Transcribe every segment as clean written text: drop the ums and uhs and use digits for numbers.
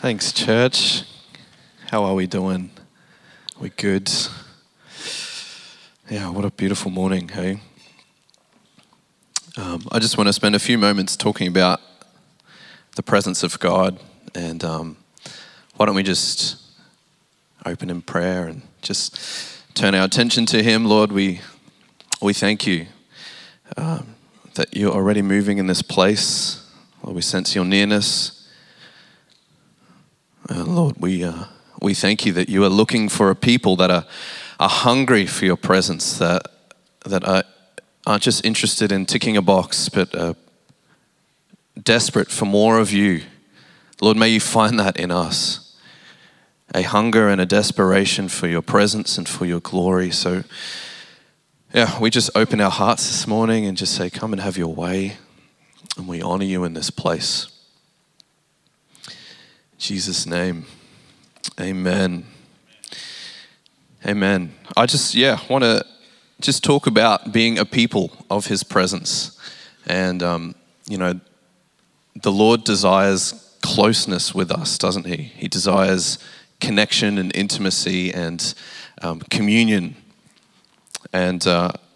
Thanks, church. How are we doing? We good? Yeah, what a beautiful morning, hey? I just want to spend a few moments talking about the presence of God, and why don't we just open in prayer and just turn our attention to Him. Lord, we thank you that you're already moving in this place. Lord, we sense your nearness. Lord, we thank you that you are looking for a people that are hungry for your presence, that aren't just interested in ticking a box, but are desperate for more of you. Lord, may you find that in us, a hunger and a desperation for your presence and for your glory. So, yeah, we just open our hearts this morning and just say, come and have your way, and we honor you in this place. In Jesus' name, amen. Amen. I just, want to just talk about being a people of his presence. And, the Lord desires closeness with us, doesn't he? He desires connection and intimacy and communion. And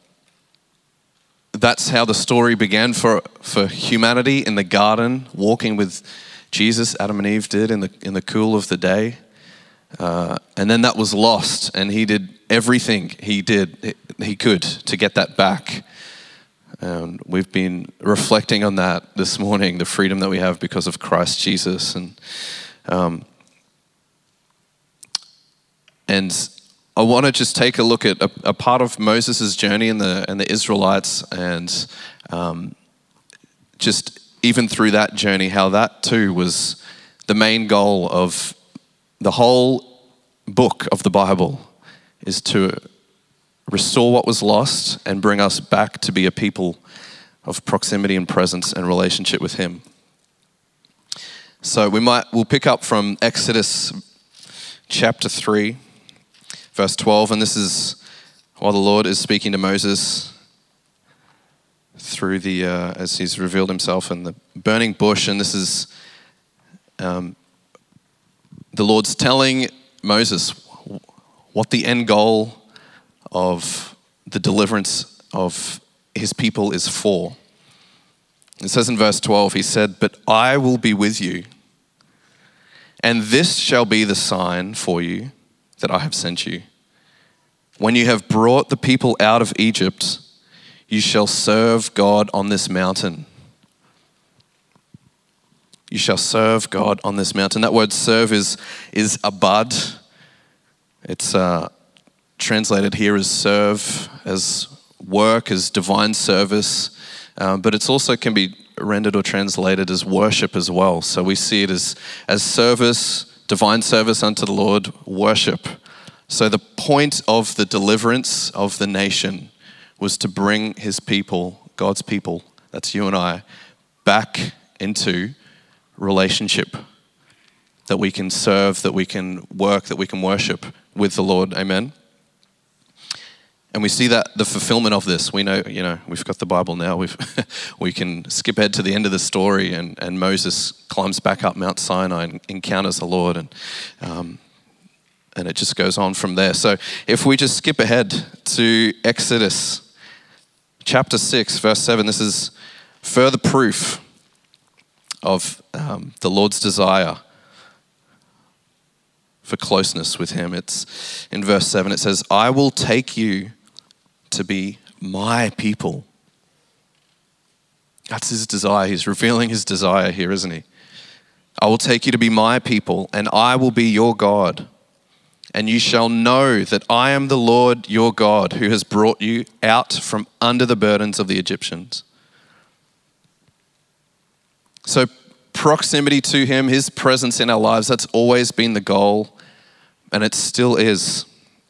that's how the story began for humanity in the garden, walking with Jesus. Adam and Eve did in the cool of the day. And then that was lost, and he did everything he could to get that back. And we've been reflecting on that this morning, the freedom that we have because of Christ Jesus. And I want to just take a look at a part of Moses' journey and the Israelites, and just even through that journey, how that too was the main goal of the whole book of the Bible, is to restore what was lost and bring us back to be a people of proximity and presence and relationship with him. So we'll pick up from Exodus chapter 3, verse 12, and this is while the Lord is speaking to Moses through as he's revealed himself in the burning bush, and this is the Lord's telling Moses what the end goal of the deliverance of his people is for. It says in verse 12, he said, "But I will be with you, and this shall be the sign for you that I have sent you. When you have brought the people out of Egypt, you shall serve God on this mountain." You shall serve God on this mountain. That word serve is abad. It's translated here as serve, as work, as divine service. But it's also can be rendered or translated as worship as well. So we see it as service, divine service unto the Lord, worship. So the point of the deliverance of the nation was to bring his people, God's people, that's you and I, back into relationship, that we can serve, that we can work, that we can worship with the Lord. Amen. And we see that the fulfillment of this, we know, we've got the Bible now. We can skip ahead to the end of the story, and Moses climbs back up Mount Sinai and encounters the Lord, and it just goes on from there. So if we just skip ahead to Exodus chapter 6, verse 7, this is further proof of the Lord's desire for closeness with him. It's in verse 7, it says, "I will take you to be my people." That's his desire. He's revealing his desire here, isn't he? "I will take you to be my people, and I will be your God. And you shall know that I am the Lord your God, who has brought you out from under the burdens of the Egyptians." So proximity to him, his presence in our lives, that's always been the goal, and it still is.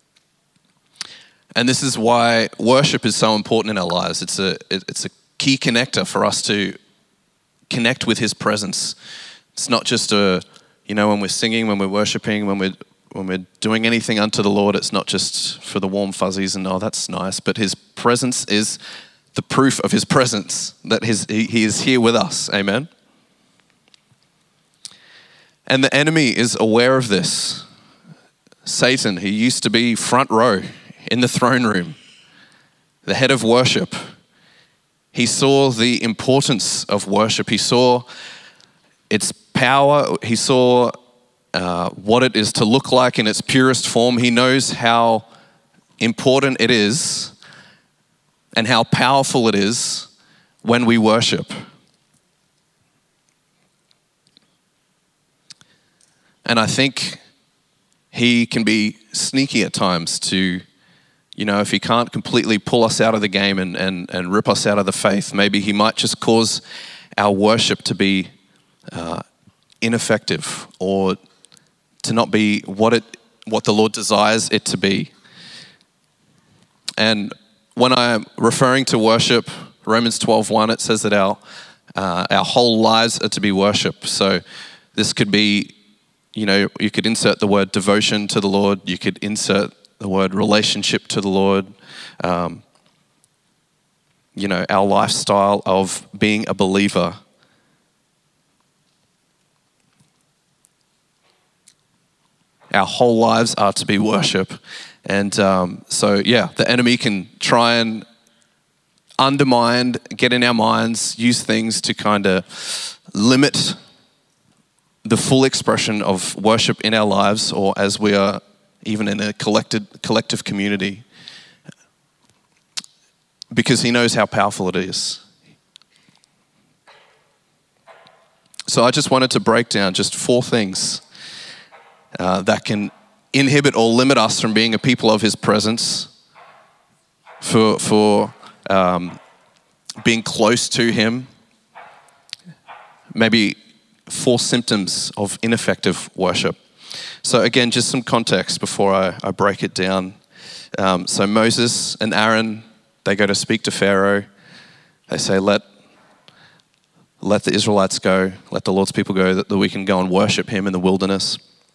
And this is why worship is so important in our lives. It's a key connector for us to connect with his presence. It's not just when we're singing, when we're worshiping, when we're doing anything unto the Lord, it's not just for the warm fuzzies and, oh, that's nice, but his presence is the proof of his presence, that he is here with us. Amen. And the enemy is aware of this. Satan, he used to be front row in the throne room, the head of worship. He saw the importance of worship. He saw its power. He saw what it is to look like in its purest form. He knows how important it is and how powerful it is when we worship. And I think he can be sneaky at times to, if he can't completely pull us out of the game and rip us out of the faith, maybe he might just cause our worship to be ineffective or to not be what the Lord desires it to be. And when I'm referring to worship, Romans 12:1, it says that our whole lives are to be worship. So this could be, you could insert the word devotion to the Lord. You could insert the word relationship to the Lord. Our lifestyle of being a believer. Our whole lives are to be worship. And the enemy can try and undermine, get in our minds, use things to kind of limit the full expression of worship in our lives, or as we are even in a collective community, because he knows how powerful it is. So I just wanted to break down just 4 things that can inhibit or limit us from being a people of his presence, for being close to him. Maybe 4 symptoms of ineffective worship. So again, just some context before I break it down. So Moses and Aaron, they go to speak to Pharaoh. They say, let the Israelites go, let the Lord's people go, that we can go and worship him in the wilderness.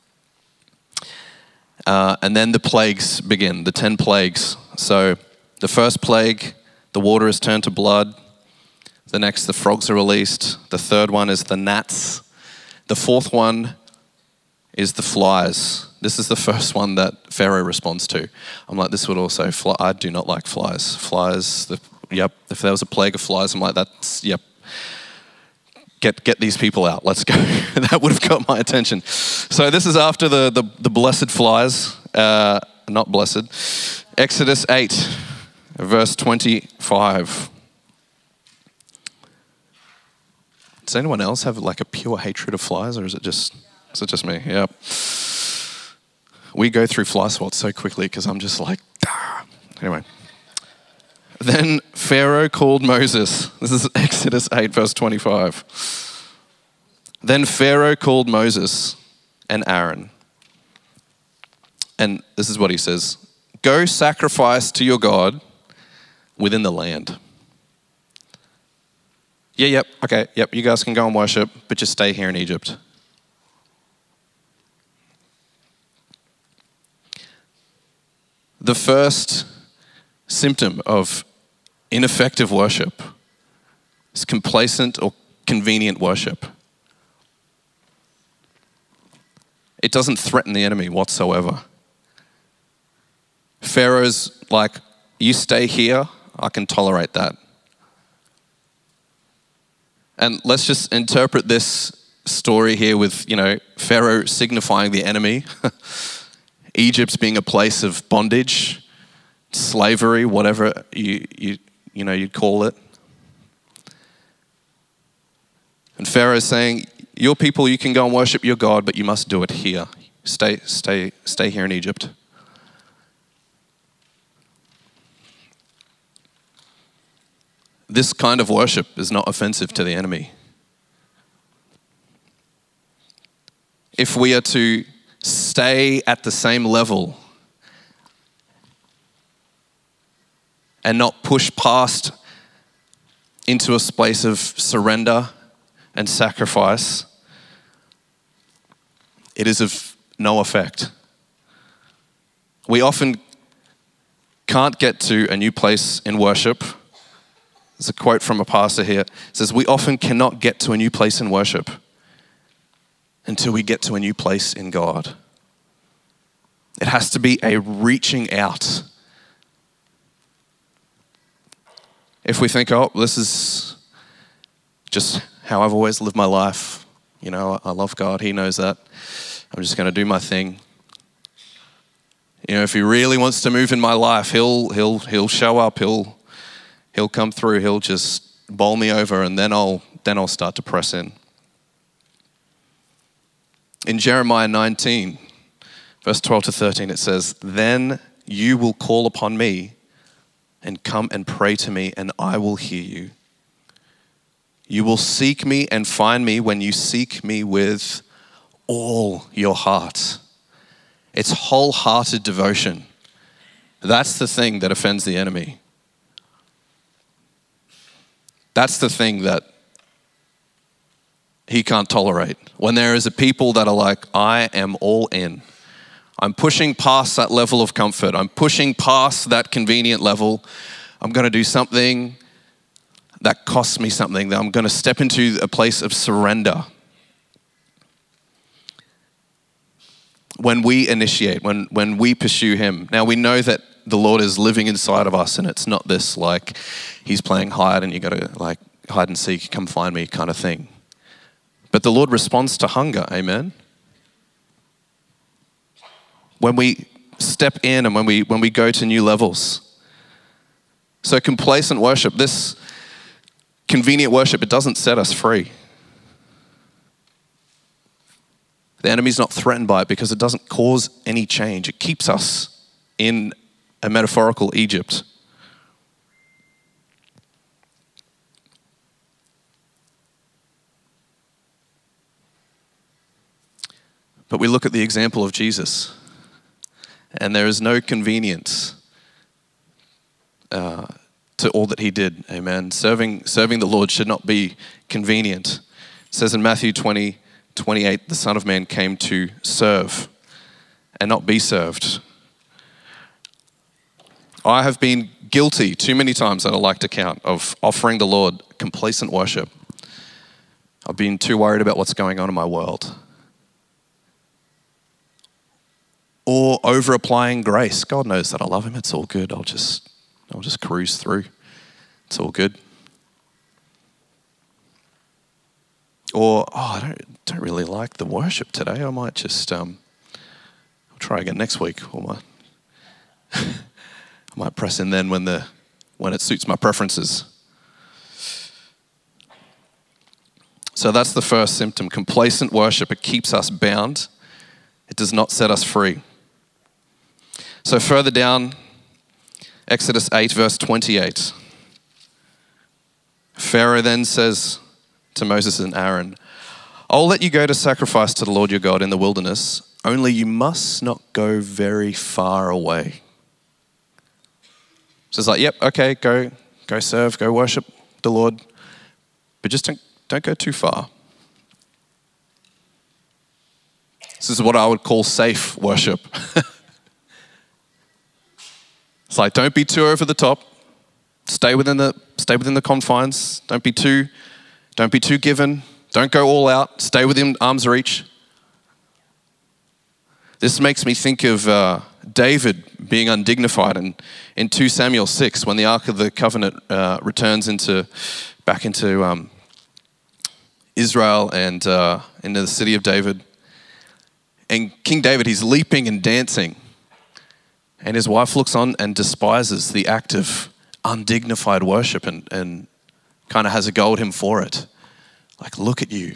And then the plagues begin, the 10 plagues. So the first plague, the water is turned to blood. The next, the frogs are released. The third one is the gnats. The fourth one is the flies. This is the first one that Pharaoh responds to. I'm like, this would also fly. I do not like flies. Flies, if there was a plague of flies, I'm like, get these people out, let's go. That would have got my attention. So this is after the blessed flies, not blessed. Exodus 8, verse 25. Does anyone else have like a pure hatred of flies, or is it just me? Yep. We go through fly swats so quickly because I'm just like, Dah. Anyway. Then Pharaoh called Moses. This is Exodus 8, verse 25. Then Pharaoh called Moses and Aaron. And this is what he says. Go sacrifice to your God within the land. You guys can go and worship, but just stay here in Egypt. The first symptom of ineffective worship is complacent or convenient worship. It doesn't threaten the enemy whatsoever. Pharaoh's like, you stay here, I can tolerate that. And let's just interpret this story here with, Pharaoh signifying the enemy. Egypt being a place of bondage, slavery, whatever you'd call it. And Pharaoh's saying, your people, you can go and worship your God, but you must do it here. Stay here in Egypt. This kind of worship is not offensive to the enemy. If we are to stay at the same level and not push past into a space of surrender and sacrifice, it is of no effect. We often can't get to a new place in worship. There's a quote from a pastor here. It says, we often cannot get to a new place in worship until we get to a new place in God. It has to be a reaching out. If we think, oh, this is just how I've always lived my life, you know, I love God, He knows that, I'm just going to do my thing. You know, if He really wants to move in my life, He'll show up, He'll come through, He'll just bowl me over, and then I'll start to press in. In Jeremiah 19, verse 12 to 13, it says, "Then you will call upon me and come and pray to me, and I will hear you. You will seek me and find me when you seek me with all your heart." It's wholehearted devotion. That's the thing that offends the enemy. That's the thing that he can't tolerate. When there is a people that are like, I am all in. I'm pushing past that level of comfort. I'm pushing past that convenient level. I'm going to do something that costs me something. That I'm going to step into a place of surrender. When we initiate, when we pursue Him. Now we know that the Lord is living inside of us, and it's not this like He's playing hide and you got to like hide and seek, come find me kind of thing. But the Lord responds to hunger, amen? When we step in and when we go to new levels. So complacent worship, this convenient worship, it doesn't set us free. The enemy's not threatened by it because it doesn't cause any change. It keeps us in a metaphorical Egypt. But we look at the example of Jesus, and there is no convenience to all that He did. Amen. Serving the Lord should not be convenient. It says in Matthew 20:28, the Son of Man came to serve and not be served. I have been guilty too many times that I like to count of offering the Lord complacent worship. I've been too worried about what's going on in my world. Or over applying grace. God knows that I love Him. It's all good. I'll just cruise through. It's all good. Or I don't really like the worship today. I might just I'll try again next week. Or I might press in then when it suits my preferences. So that's the first symptom. Complacent worship. It keeps us bound. It does not set us free. So further down, Exodus 8, verse 28. Pharaoh then says to Moses and Aaron, "I'll let you go to sacrifice to the Lord your God in the wilderness, only you must not go very far away." So it's like, yep, okay, go serve, go worship the Lord, but just don't go too far. This is what I would call safe worship. It's like, don't be too over the top. Stay within the confines. Don't be too given. Don't go all out. Stay within arm's reach. This makes me think of David being undignified in 2 Samuel 6 when the Ark of the Covenant returns back into Israel and into the city of David. And King David, he's leaping and dancing. And his wife looks on and despises the act of undignified worship and kind of has a go at him for it. Like, look at you.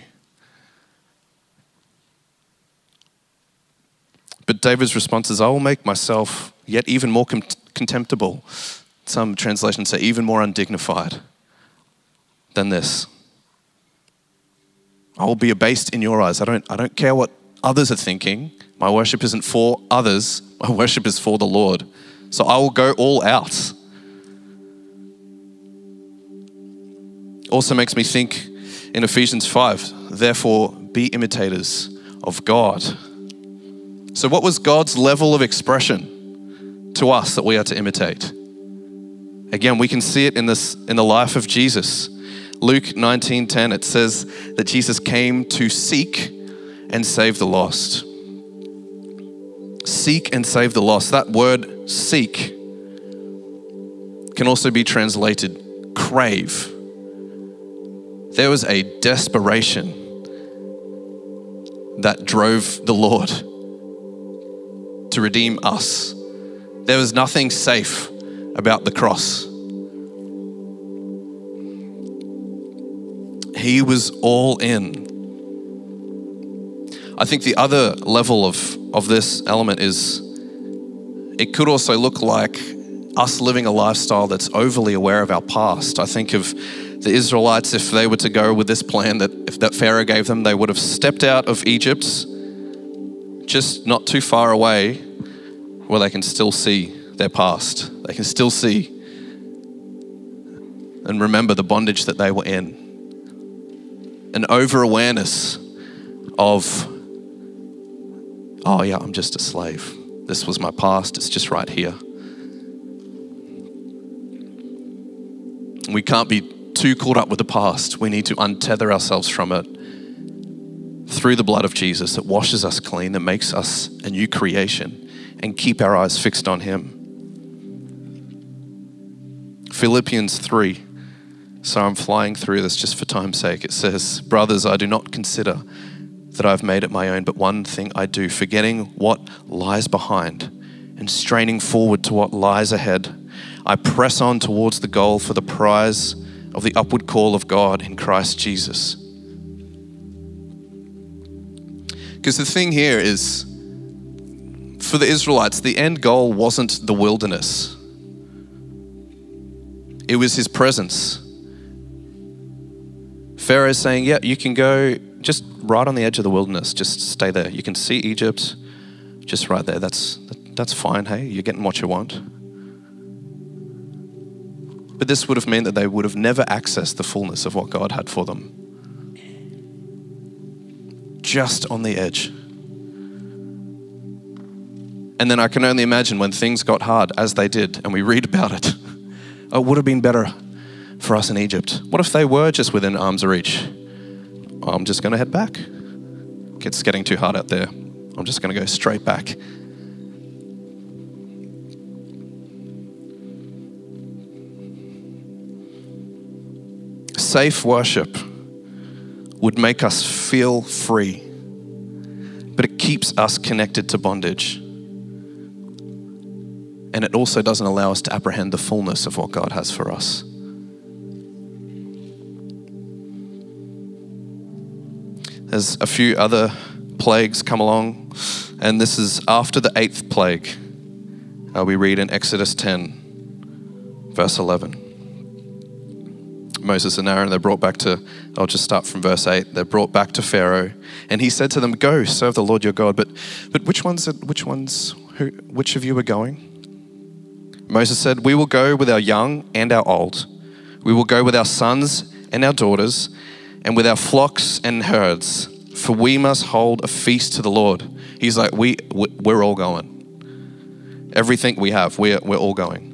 But David's response is, I will make myself yet even more contemptible. Some translations say even more undignified than this. I will be abased in your eyes. I don't care what others are thinking. My worship isn't for others. My worship is for the Lord. So I will go all out. Also makes me think in Ephesians 5, therefore be imitators of God. So what was God's level of expression to us that we are to imitate? Again, we can see it in the life of Jesus. Luke 19:10, it says that Jesus came to seek and save the lost. Seek and save the lost. That word seek can also be translated crave. There was a desperation that drove the Lord to redeem us. There was nothing safe about the cross. He was all in. I think the other level of this element is it could also look like us living a lifestyle that's overly aware of our past. I think of the Israelites, if they were to go with this plan that Pharaoh gave them, they would have stepped out of Egypt, just not too far away, where they can still see their past. They can still see and remember the bondage that they were in. An over-awareness of, oh yeah, I'm just a slave. This was my past, it's just right here. We can't be too caught up with the past. We need to untether ourselves from it through the blood of Jesus that washes us clean, that makes us a new creation, and keep our eyes fixed on Him. Philippians 3. So I'm flying through this just for time's sake. It says, brothers, I do not consider that I've made it my own, but one thing I do, forgetting what lies behind and straining forward to what lies ahead, I press on towards the goal for the prize of the upward call of God in Christ Jesus. Because the thing here is, for the Israelites, the end goal wasn't the wilderness. It was His presence. Pharaoh's saying, yeah, you can go just right on the edge of the wilderness. Just stay there. You can see Egypt just right there. That's fine. Hey, you're getting what you want. But this would have meant that they would have never accessed the fullness of what God had for them. Just on the edge. And then I can only imagine when things got hard, as they did, and we read about it, it would have been better for us in Egypt. What if they were just within arm's reach? I'm just going to head back. It's getting too hard out there. I'm just going to go straight back. Safe worship would make us feel free, but it keeps us connected to bondage. And it also doesn't allow us to apprehend the fullness of what God has for us. There's a few other plagues come along, and this is after the 8th plague. We read in Exodus 10, verse 11. Moses and Aaron, they're brought back to, I'll just start from verse 8. They're brought back to Pharaoh, and he said to them, go, serve the Lord your God. But which of you are going? Moses said, we will go with our young and our old. We will go with our sons and our daughters, and with our flocks and herds, for we must hold a feast to the Lord. He's like, we're all going. Everything we have, we're all going.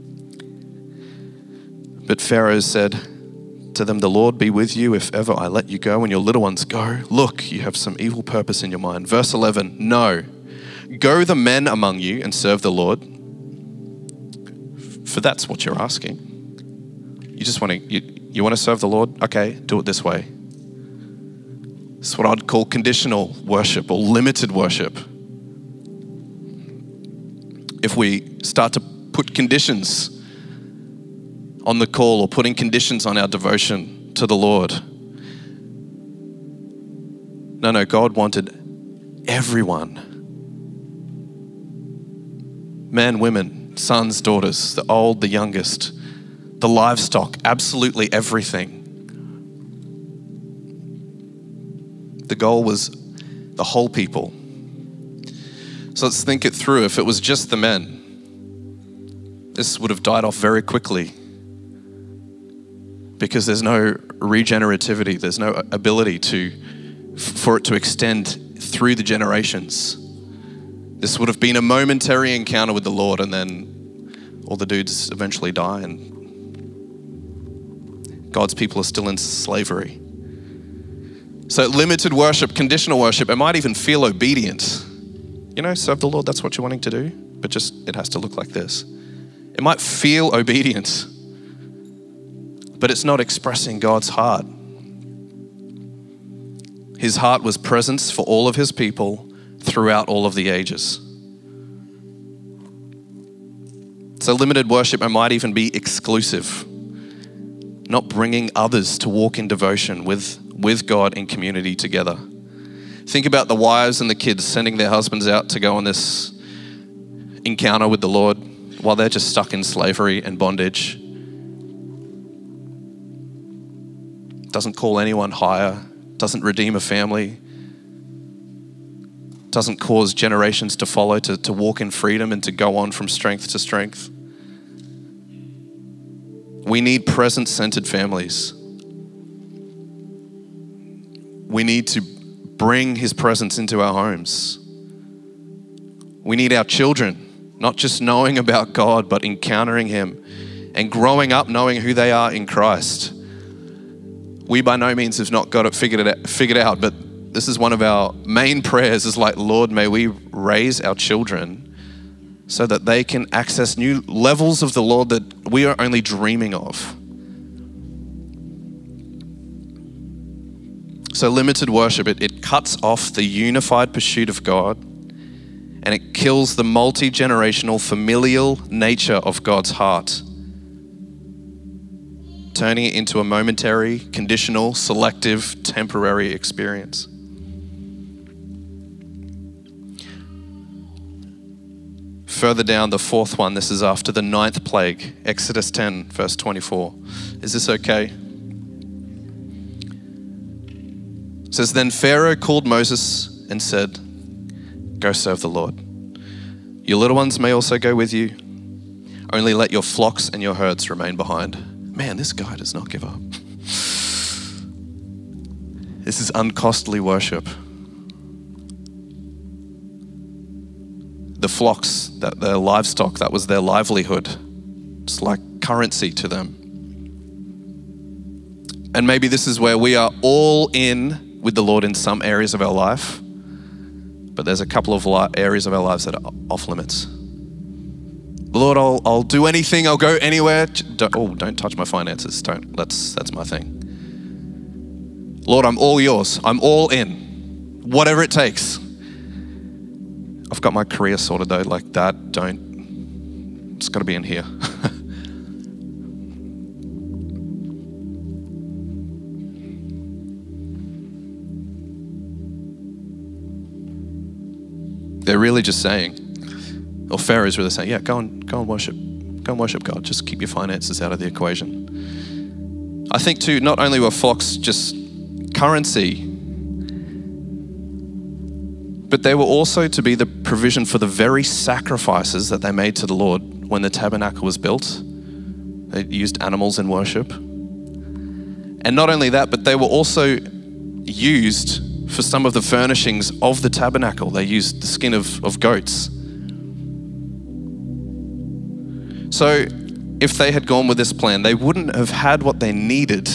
But Pharaoh said to them, the Lord be with you if ever I let you go and your little ones go. Look, you have some evil purpose in your mind. Verse 11, no. Go the men among you and serve the Lord, for that's what you're asking. You just want to, you want to serve the Lord? Okay, do it this way. It's what I'd call conditional worship or limited worship. If we start to put conditions on the call or putting conditions on our devotion to the Lord. No, God wanted everyone. Men, women, sons, daughters, the old, the youngest, the livestock, absolutely everything. The goal was the whole people. So let's think it through. If it was just the men, this would have died off very quickly because there's no regenerativity, there's no ability for it to extend through the generations. This would have been a momentary encounter with the Lord, and then all the dudes eventually die and God's people are still in slavery. So limited worship, conditional worship, it might even feel obedient. Serve the Lord, that's what you're wanting to do, but just it has to look like this. It might feel obedient, but it's not expressing God's heart. His heart was presence for all of his people throughout all of the ages. So limited worship, it might even be exclusive, not bringing others to walk in devotion with God in community together. Think about the wives and the kids sending their husbands out to go on this encounter with the Lord while they're just stuck in slavery and bondage. Doesn't call anyone higher, doesn't redeem a family, doesn't cause generations to follow, to walk in freedom and to go on from strength to strength. We need presence-centered families. We need to bring his presence into our homes. We need our children, not just knowing about God, but encountering him and growing up knowing who they are in Christ. We by no means have not got it figured out, but this is one of our main prayers is like, Lord, may we raise our children so that they can access new levels of the Lord that we are only dreaming of. So limited worship, it cuts off the unified pursuit of God, and it kills the multi-generational familial nature of God's heart, turning it into a momentary, conditional, selective, temporary experience. Further down, the fourth one, this is after the 9th plague, Exodus 10, verse 24. Is this okay? It says, then Pharaoh called Moses and said, go serve the Lord. Your little ones may also go with you. Only let your flocks and your herds remain behind. Man, this guy does not give up. This is uncostly worship. The flocks, their livestock, that was their livelihood. It's like currency to them. And maybe this is where we are all in with the Lord in some areas of our life, but there's a couple of areas of our lives that are off limits. Lord, I'll do anything, I'll go anywhere. Don't touch my finances. That's my thing. Lord, I'm all yours. I'm all in. Whatever it takes. I've got my career sorted though, like that, it's got to be in here. They're really just saying, or Pharaoh's really saying, yeah, go and worship. Go and worship God. Just keep your finances out of the equation. I think too, not only were flocks just currency, but they were also to be the provision for the very sacrifices that they made to the Lord when the tabernacle was built. They used animals in worship. And not only that, but they were also used for some of the furnishings of the tabernacle. They used the skin of goats. So if they had gone with this plan, they wouldn't have had what they needed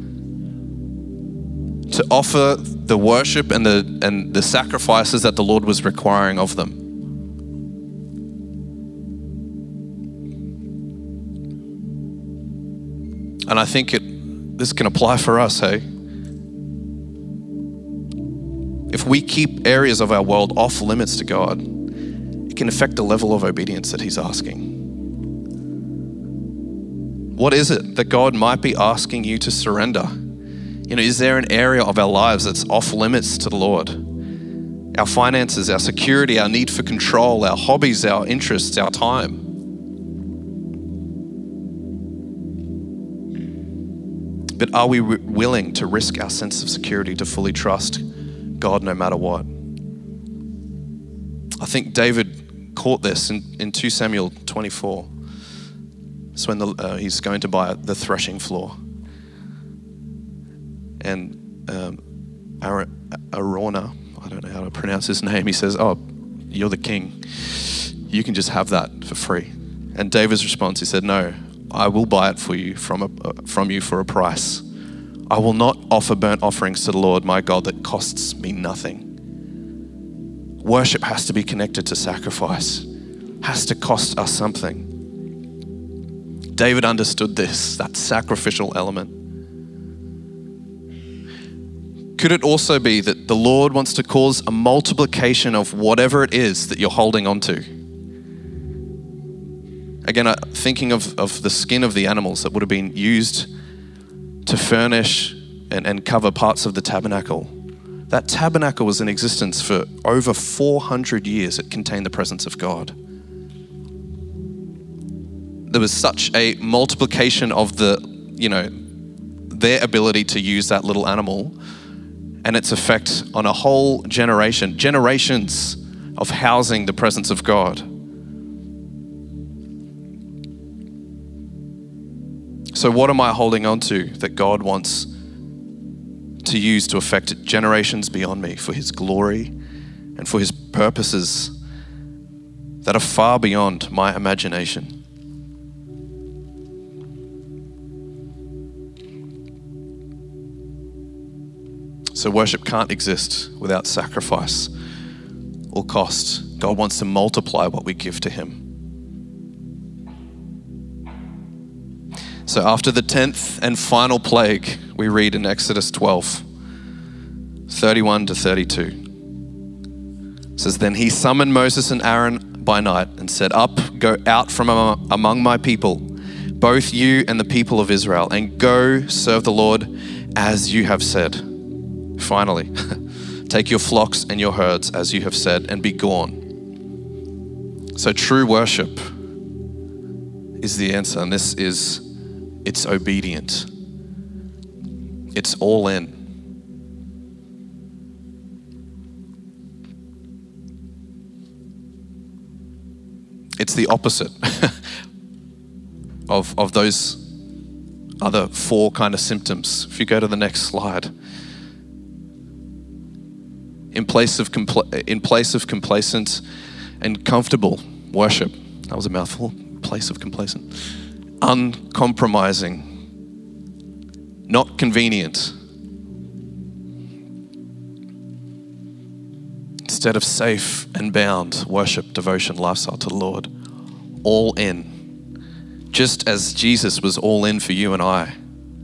to offer the worship and the sacrifices that the Lord was requiring of them. And I think this can apply for us, hey? If we keep areas of our world off limits to God, it can affect the level of obedience that he's asking. What is it that God might be asking you to surrender? Is there an area of our lives that's off limits to the Lord? Our finances, our security, our need for control, our hobbies, our interests, our time. But are we willing to risk our sense of security to fully trust God no matter what? I think David caught this in 2 Samuel 24. It's when he's going to buy the threshing floor. And Araunah, I don't know how to pronounce his name, he says, oh, you're the king. You can just have that for free. And David's response, he said, no, I will buy it for you from you for a price. I will not offer burnt offerings to the Lord my God that costs me nothing. Worship has to be connected to sacrifice, has to cost us something. David understood this, that sacrificial element. Could it also be that the Lord wants to cause a multiplication of whatever it is that you're holding on to? Again, thinking of the skin of the animals that would have been used to furnish and cover parts of the tabernacle. That tabernacle was in existence for over 400 years. It contained the presence of God. There was such a multiplication of their ability to use that little animal and its effect on a whole generations of housing the presence of God. So what am I holding on to that God wants to use to affect generations beyond me for His glory and for His purposes that are far beyond my imagination? So worship can't exist without sacrifice or cost. God wants to multiply what we give to Him. So after the 10th and final plague, we read in Exodus 12, 31 to 32. It says, "Then he summoned Moses and Aaron by night and said, 'Up, go out from among my people, both you and the people of Israel, and go serve the Lord as you have said. Finally, take your flocks and your herds as you have said, and be gone.'" So true worship is the answer, and it's obedient. It's all in. It's the opposite of those other four kind of symptoms. If you go to the next slide. In place of complacent and comfortable worship, that was a mouthful, place of complacent, uncompromising, not convenient. Instead of safe and bound worship, devotion, lifestyle to the Lord, all in. Just as Jesus was all in for you and I.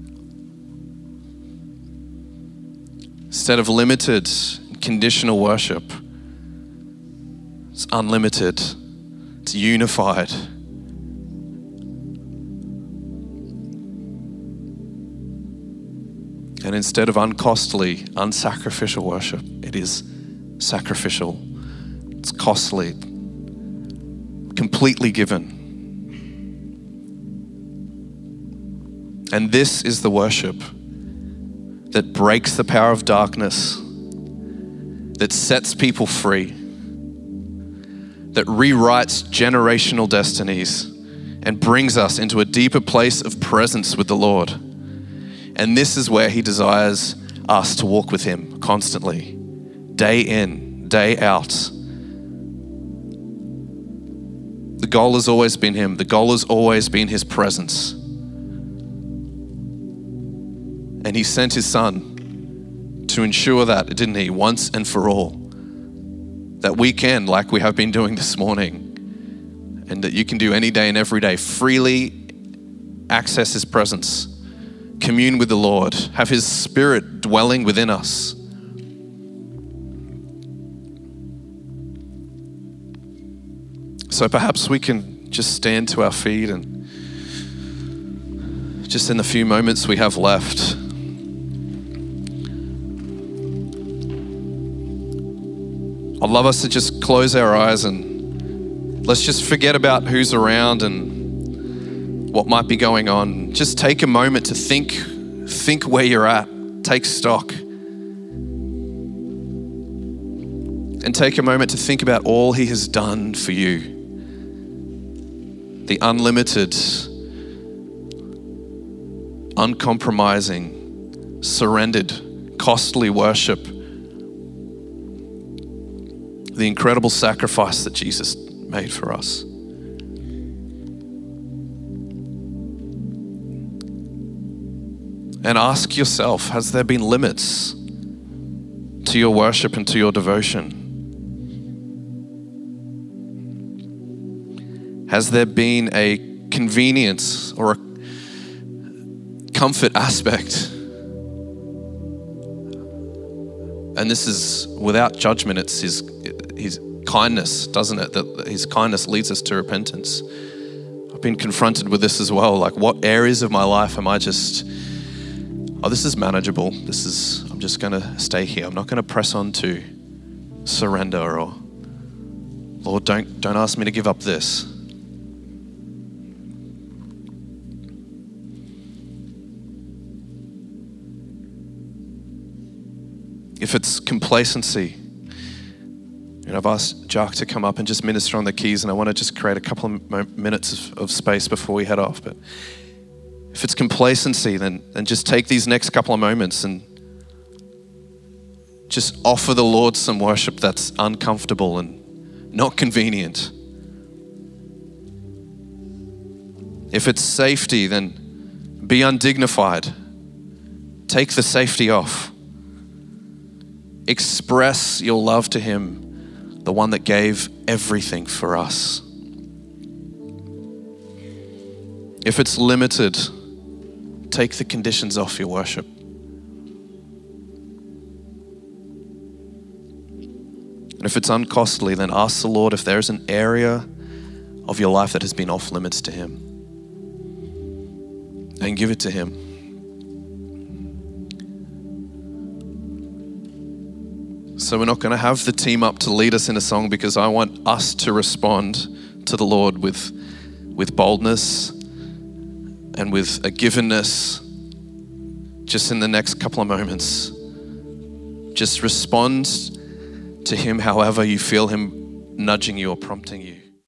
Instead of limited, conditional worship, it's unlimited, it's unified. And instead of uncostly, unsacrificial worship, it is sacrificial, it's costly, completely given. And this is the worship that breaks the power of darkness, that sets people free, that rewrites generational destinies and brings us into a deeper place of presence with the Lord. And this is where He desires us to walk with Him constantly, day in, day out. The goal has always been Him. The goal has always been His presence. And He sent His Son to ensure that, didn't He, once and for all, that we can, like we have been doing this morning, and that you can do any day and every day, freely access His presence, commune with the Lord, have His Spirit dwelling within us. So perhaps we can just stand to our feet and just in the few moments we have left, I'd love us to just close our eyes and let's just forget about who's around and what might be going on. Just take a moment to think where you're at, take stock. And take a moment to think about all He has done for you. The unlimited, uncompromising, surrendered, costly worship. The incredible sacrifice that Jesus made for us. And ask yourself, has there been limits to your worship and to your devotion? Has there been a convenience or a comfort aspect? And this is without judgment, it's his kindness, doesn't it? That his kindness leads us to repentance. I've been confronted with this as well. Like, what areas of my life am I just, this is manageable. I'm just going to stay here. I'm not going to press on to surrender, or Lord, don't ask me to give up this. If it's complacency, I've asked Jack to come up and just minister on the keys, and I want to just create a couple of minutes of space before we head off. But if it's complacency, then just take these next couple of moments and just offer the Lord some worship that's uncomfortable and not convenient. If it's safety, then be undignified. Take the safety off. Express your love to him, the one that gave everything for us. If it's limited, take the conditions off your worship. And if it's uncostly, then ask the Lord if there's an area of your life that has been off limits to him, and give it to him. So we're not going to have the team up to lead us in a song, because I want us to respond to the Lord with boldness and with a givenness. Just in the next couple of moments, just respond to him however you feel him nudging you or prompting you.